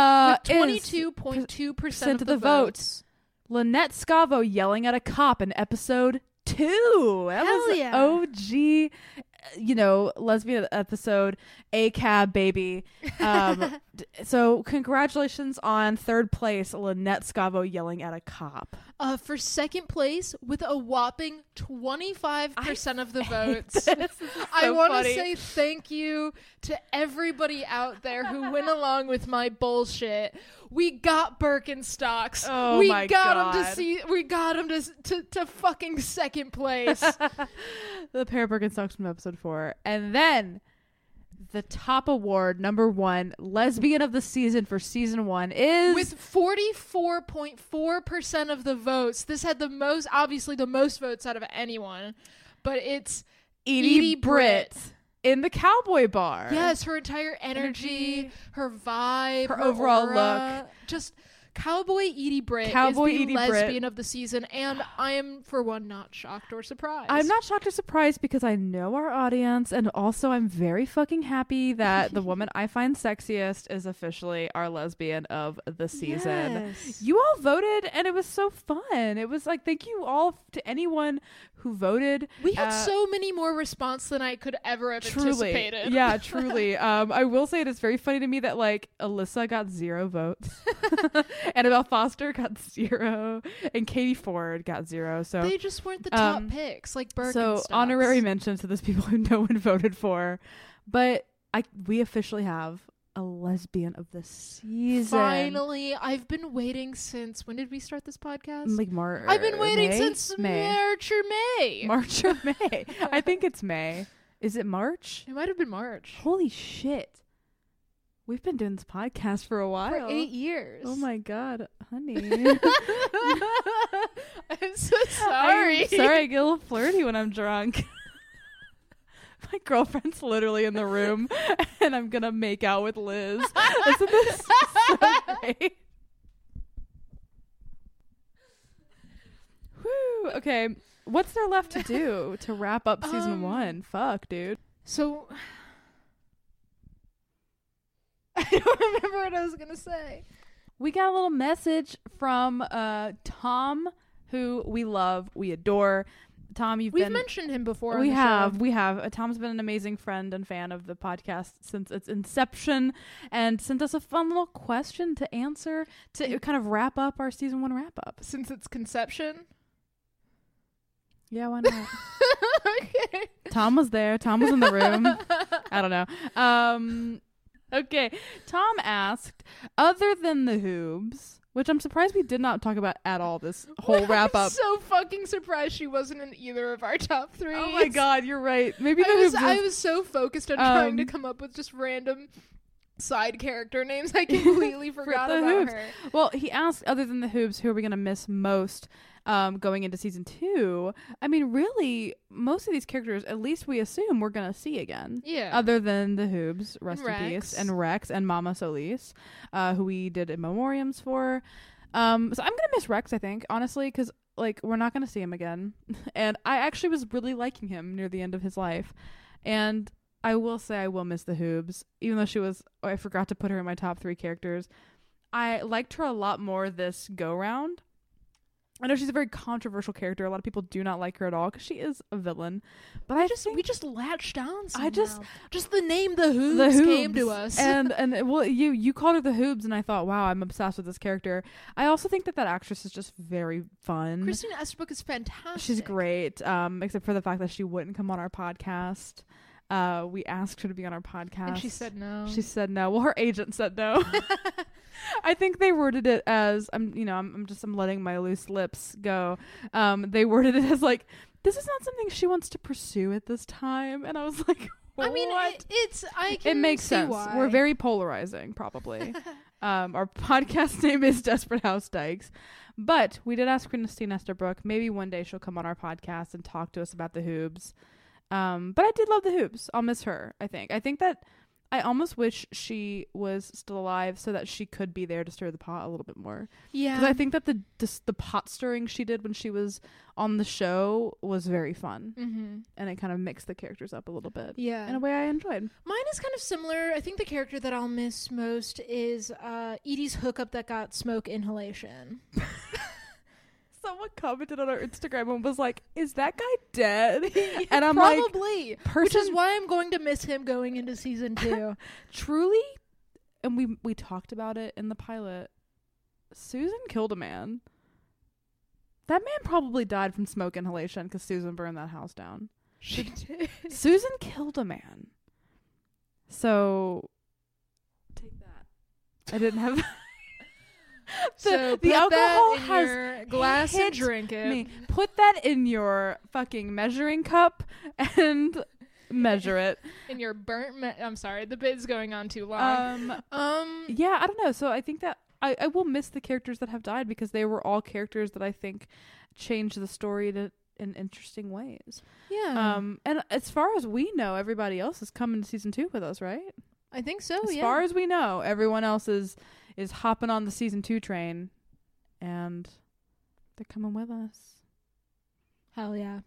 Speaker 2: 22.2% of the votes.
Speaker 1: Lynette Scavo yelling at a cop in episode 2. That
Speaker 2: Hell
Speaker 1: was
Speaker 2: yeah.
Speaker 1: OG. Lesbian episode, ACAB baby. So congratulations on third place, Lynette Scavo yelling at a cop.
Speaker 2: For second place with a whopping 25% of the votes. I want to say thank you to everybody out there who went along with my bullshit. We got Birkenstocks.
Speaker 1: Oh
Speaker 2: we
Speaker 1: my
Speaker 2: got
Speaker 1: God.
Speaker 2: them to see. We got them to fucking second place.
Speaker 1: The pair of Birkenstocks from episode 4, and then the top award, number 1, lesbian of the season for season 1 is
Speaker 2: with 44.4% of the votes. This had the most votes out of anyone, but it's
Speaker 1: Edie Britt. In the cowboy bar.
Speaker 2: Yes, her entire energy, her vibe,
Speaker 1: her overall
Speaker 2: aura,
Speaker 1: look.
Speaker 2: Just Cowboy Edie Britt is the lesbian of the season, and I am, for one, not shocked or surprised.
Speaker 1: I'm not shocked or surprised because I know our audience, and also I'm very fucking happy that the woman I find sexiest is officially our lesbian of the season.
Speaker 2: Yes.
Speaker 1: You all voted, and it was so fun. It was like, thank you all to anyone who voted.
Speaker 2: We had so many more response than I could ever have anticipated.
Speaker 1: Yeah, truly. I will say it is very funny to me that like Alyssa got 0 votes. Annabelle Foster got 0, and Katie Ford got 0. So
Speaker 2: they just weren't the top picks, like Birkenstocks.
Speaker 1: So honorary mentions to those people who no one voted for, but we officially have a lesbian of the season.
Speaker 2: Finally, I've been waiting since, when did we start this podcast?
Speaker 1: Like March.
Speaker 2: I've been waiting since March or May.
Speaker 1: March or May. I think it's May. Is it March?
Speaker 2: It might have been March.
Speaker 1: Holy shit. We've been doing this podcast for a while.
Speaker 2: For 8 years.
Speaker 1: Oh my God, honey.
Speaker 2: I'm so sorry.
Speaker 1: I'm sorry, I get a little flirty when I'm drunk. My girlfriend's literally in the room, and I'm gonna make out with Liz. Isn't this so great? Woo. Okay, what's there left to do to wrap up season 1? Fuck, dude.
Speaker 2: So I don't remember what I was gonna say.
Speaker 1: We got a little message from Tom, who we love, we adore. Tom,
Speaker 2: we've mentioned him before.
Speaker 1: We have. Tom's been an amazing friend and fan of the podcast since its inception, and sent us a fun little question to answer to kind of wrap up our season 1 wrap up.
Speaker 2: Since its conception.
Speaker 1: Yeah, why not?
Speaker 2: Okay.
Speaker 1: Tom was there. Tom was in the room. I don't know. Okay. Tom asked, other than the Hoobs, which I'm surprised we did not talk about at all this whole wrap up.
Speaker 2: I'm so fucking surprised she wasn't in either of our top 3.
Speaker 1: Oh my God, you're right. Maybe
Speaker 2: I was so focused on trying to come up with just random side character names. I completely forgot about her.
Speaker 1: Well, he asked, other than the Hoobs, who are we going to miss most going into season 2? I mean, really, most of these characters, at least we assume, we're going to see again.
Speaker 2: Yeah.
Speaker 1: Other than the Hoobs, rest
Speaker 2: in
Speaker 1: peace, and Rex and Mama Solis, who we did in memoriams for. So I'm going to miss Rex, I think, honestly, because like we're not going to see him again. And I actually was really liking him near the end of his life. And I will say I will miss the Hoobs, even though I forgot to put her in my top 3 characters. I liked her a lot more this go round. I know she's a very controversial character. A lot of people do not like her at all because she is a villain. But we just latched on somehow.
Speaker 2: Just the name the Hoobs came to us.
Speaker 1: And well, you called her the Hoobs, and I thought, wow, I'm obsessed with this character. I also think that actress is just very fun.
Speaker 2: Christina Esterbrook is fantastic.
Speaker 1: She's great, except for the fact that she wouldn't come on our podcast. We asked her to be on our podcast,
Speaker 2: and she said no.
Speaker 1: Well, her agent said no. I think they worded it as I'm letting my loose lips go. They worded it as like, this is not something she wants to pursue at this time, and I was like, what?
Speaker 2: I mean,
Speaker 1: it makes sense.
Speaker 2: Why.
Speaker 1: We're very polarizing, probably. Our podcast name is Desperate House Dykes, but we did ask Christine Esterbrook. Maybe one day she'll come on our podcast and talk to us about the Hoobs. But I did love the Hoobs. I'll miss her, I think that I almost wish she was still alive so that she could be there to stir the pot a little bit more. Yeah. Because I think that the pot stirring she did when she was on the show was very fun. Mm-hmm. And it kind of mixed the characters up a little bit. Yeah. In a way I enjoyed.
Speaker 2: Mine is kind of similar. I think the character that I'll miss most is Edie's hookup that got smoke inhalation.
Speaker 1: Someone commented on our Instagram and was like, is that guy dead? And I'm
Speaker 2: probably, which is why I'm going to miss him going into season 2.
Speaker 1: Truly, and we talked about it in the pilot, Susan killed a man. That man probably died from smoke inhalation because Susan burned that house down.
Speaker 2: She did.
Speaker 1: Susan killed a man. So, take that. I didn't have...
Speaker 2: the alcohol has your glass and drink it.
Speaker 1: Me. Put that in your fucking measuring cup and measure it.
Speaker 2: In your I'm sorry, the bit's going on too long.
Speaker 1: Yeah, I don't know. So I think that I will miss the characters that have died because they were all characters that I think changed the story in interesting ways. Yeah. And as far as we know, everybody else is coming to season 2 with us, right?
Speaker 2: I think so.
Speaker 1: As far as we know, everyone else is hopping on the season 2 train, and they're coming with us.
Speaker 2: Hell yeah.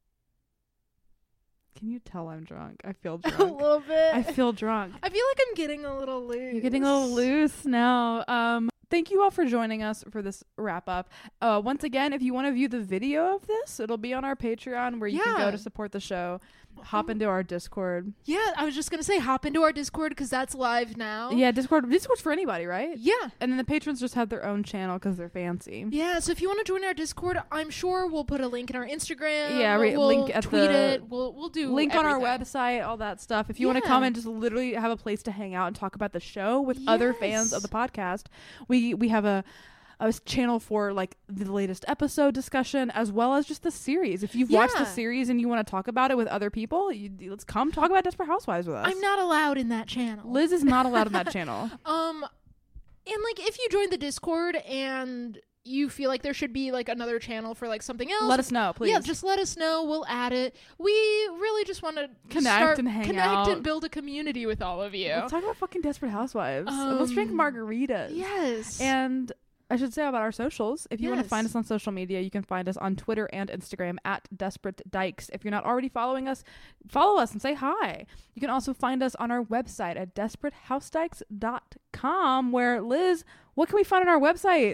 Speaker 1: Can you tell I'm drunk? I feel drunk.
Speaker 2: A little bit.
Speaker 1: I feel drunk.
Speaker 2: I feel like I'm getting a little loose.
Speaker 1: You're getting a little loose now. Thank you all for joining us for this wrap up. Once again, if you want to view the video of this, it'll be on our Patreon where you can go to support the show. hop into our Discord.
Speaker 2: Yeah, I was just gonna say hop into our Discord because that's live now.
Speaker 1: Yeah, Discord's for anybody, right?
Speaker 2: Yeah.
Speaker 1: And then the patrons just have their own channel because they're fancy.
Speaker 2: Yeah, so if you want to join our Discord, I'm sure we'll put a link in our Instagram.
Speaker 1: Yeah,
Speaker 2: we'll
Speaker 1: link at
Speaker 2: tweet
Speaker 1: the
Speaker 2: it. We'll do
Speaker 1: link
Speaker 2: everything.
Speaker 1: on our website, all that stuff. If you want to come and just literally have a place to hang out and talk about the show with other fans of the podcast, we have a channel for like the latest episode discussion as well as just the series. If you've watched the series and you want to talk about it with other people, let's come talk about Desperate Housewives with us.
Speaker 2: I'm not allowed in that channel.
Speaker 1: Liz is not allowed in that channel.
Speaker 2: And like if you join the Discord and you feel like there should be like another channel for like something else,
Speaker 1: let us know, please.
Speaker 2: Yeah, just let us know. We'll add it. We really just want to
Speaker 1: connect and hang out
Speaker 2: and build a community with all of you.
Speaker 1: Let's talk about fucking Desperate Housewives. And let's drink margaritas.
Speaker 2: Yes.
Speaker 1: And I should say about our socials. If you want to find us on social media, you can find us on Twitter and Instagram at Desperate Dykes. If you're not already following us, follow us and say hi. You can also find us on our website at DesperateHousedykes.com, where, Liz, what can we find on our website?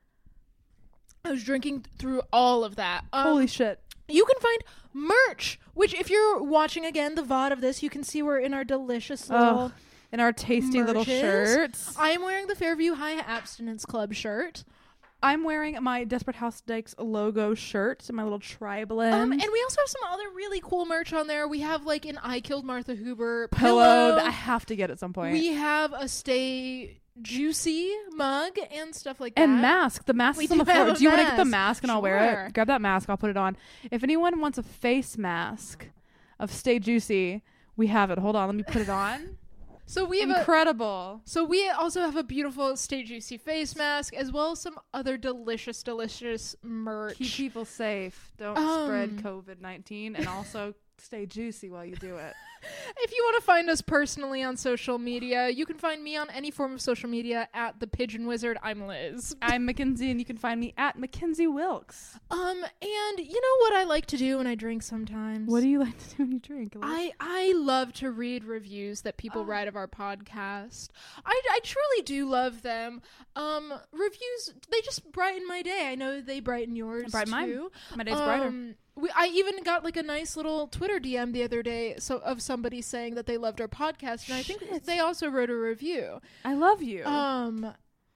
Speaker 2: I was drinking through all of that.
Speaker 1: Holy shit.
Speaker 2: You can find merch, which if you're watching again the VOD of this, you can see we're in our delicious little...
Speaker 1: in our tasty little shirts.
Speaker 2: I am wearing the Fairview High Abstinence Club shirt.
Speaker 1: I'm wearing my Desperate Housedykes logo shirt, my little tri-blend.
Speaker 2: And we also have some other really cool merch on there. We have like an I Killed Martha Huber
Speaker 1: pillow that I have to get at some point.
Speaker 2: We have a Stay Juicy mug and stuff like that.
Speaker 1: And mask. The mask is on the floor. Do you want to get the mask and I'll wear it? Grab that mask. I'll put it on. If anyone wants a face mask of Stay Juicy, we have it. Hold on. Let me put it on.
Speaker 2: So we have
Speaker 1: incredible.
Speaker 2: So we also have a beautiful Stay Juicy face mask, as well as some other delicious merch.
Speaker 1: Keep people safe. Don't spread COVID-19, and also stay juicy while you do it.
Speaker 2: If you want to find us personally on social media, you can find me on any form of social media at The Pigeon Wizard. I'm Liz.
Speaker 1: I'm Mackenzie, and you can find me at Mackenzie Wilkes.
Speaker 2: And you know what I like to do when I drink sometimes?
Speaker 1: What do you like to do when you drink?
Speaker 2: I love to read reviews that people write of our podcast. I truly do love them. Reviews, they just brighten my day. I know they brighten yours too.
Speaker 1: Mine. My day's brighter.
Speaker 2: I even got like a nice little Twitter DM the other day of somebody saying that they loved our podcast, and I think they also wrote a review.
Speaker 1: I love you.
Speaker 2: And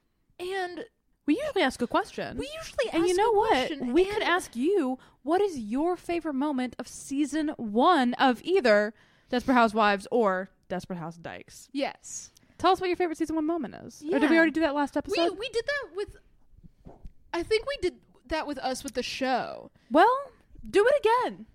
Speaker 1: we usually ask a question.
Speaker 2: And
Speaker 1: you know what? We could ask you, what is your favorite moment of season 1 of either Desperate Housewives or Desperate Housedykes?
Speaker 2: Yes.
Speaker 1: Tell us what your favorite season 1 moment is. Yeah. Or did we already do that last episode?
Speaker 2: We did that with... I think we did that with us with the show.
Speaker 1: Well... do it again.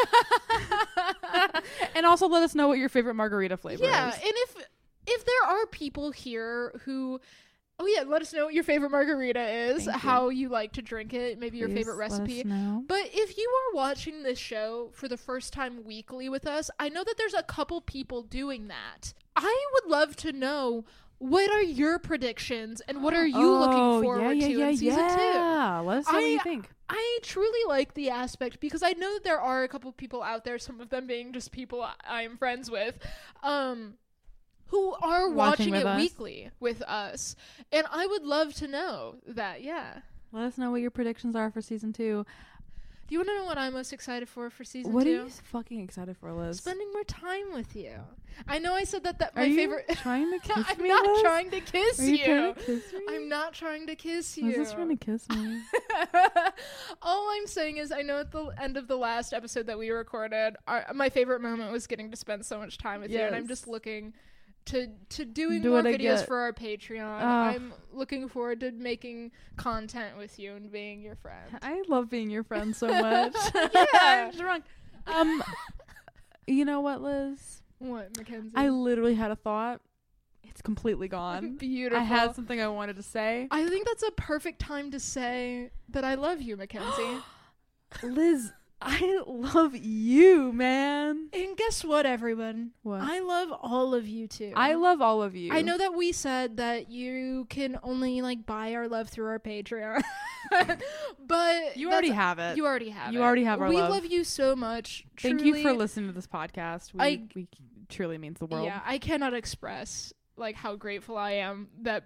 Speaker 1: And also let us know what your favorite margarita flavor is.
Speaker 2: Yeah, and if there are people here who... oh, yeah, let us know what your favorite margarita is, how you like to drink it, maybe your favorite recipe.
Speaker 1: Let us know.
Speaker 2: But if you are watching this show for the first time weekly with us, I know that there's a couple people doing that. I would love to know... what are your predictions and what are you looking forward to in season 2?
Speaker 1: Yeah, let us know what you think.
Speaker 2: I truly like the aspect because I know that there are a couple of people out there, some of them being just people I'm friends with, who are watching it weekly with us. And I would love to know that, yeah.
Speaker 1: Let us know what your predictions are for season 2.
Speaker 2: Do you want to know what I'm most excited for season 2?
Speaker 1: What are you fucking excited for, Liz?
Speaker 2: Spending more time with you. I know I said that my
Speaker 1: are you
Speaker 2: favorite...
Speaker 1: trying to kiss
Speaker 2: I'm
Speaker 1: me,
Speaker 2: not
Speaker 1: Liz?
Speaker 2: trying to kiss
Speaker 1: you. Trying to kiss me?
Speaker 2: I'm not trying to kiss you.
Speaker 1: Liz is trying to kiss me.
Speaker 2: All I'm saying is I know at the end of the last episode that we recorded, my favorite moment was getting to spend so much time with you, and I'm just looking... to doing more videos for our Patreon. I'm looking forward to making content with you and being your friend.
Speaker 1: I love being your friend so much.
Speaker 2: Yeah,
Speaker 1: I'm drunk. You know what, Liz?
Speaker 2: What, Mackenzie?
Speaker 1: I literally had a thought. It's completely gone.
Speaker 2: Beautiful.
Speaker 1: I had something I wanted to say.
Speaker 2: I think that's a perfect time to say that I love you, Mackenzie.
Speaker 1: Liz, I love you, man.
Speaker 2: And guess what, everyone?
Speaker 1: What?
Speaker 2: I love all of you, too.
Speaker 1: I love all of you.
Speaker 2: I know that we said that you can only, buy our love through our Patreon. But...
Speaker 1: you already have it.
Speaker 2: You already have it.
Speaker 1: You already have our love.
Speaker 2: We love you so much.
Speaker 1: Thank you for listening to this podcast. We truly means the world.
Speaker 2: Yeah, I cannot express, how grateful I am that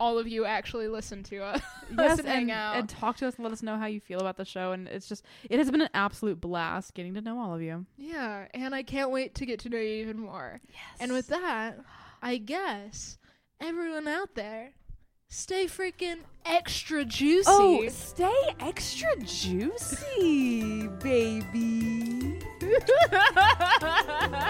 Speaker 2: all of you actually listen to us.
Speaker 1: Yes,
Speaker 2: and hang out.
Speaker 1: And talk to us and let us know how you feel about the show. And it has been an absolute blast getting to know all of you.
Speaker 2: Yeah, and I can't wait to get to know you even more.
Speaker 1: Yes.
Speaker 2: And with that, I guess everyone out there, stay freaking extra juicy.
Speaker 1: Oh, stay extra juicy, baby.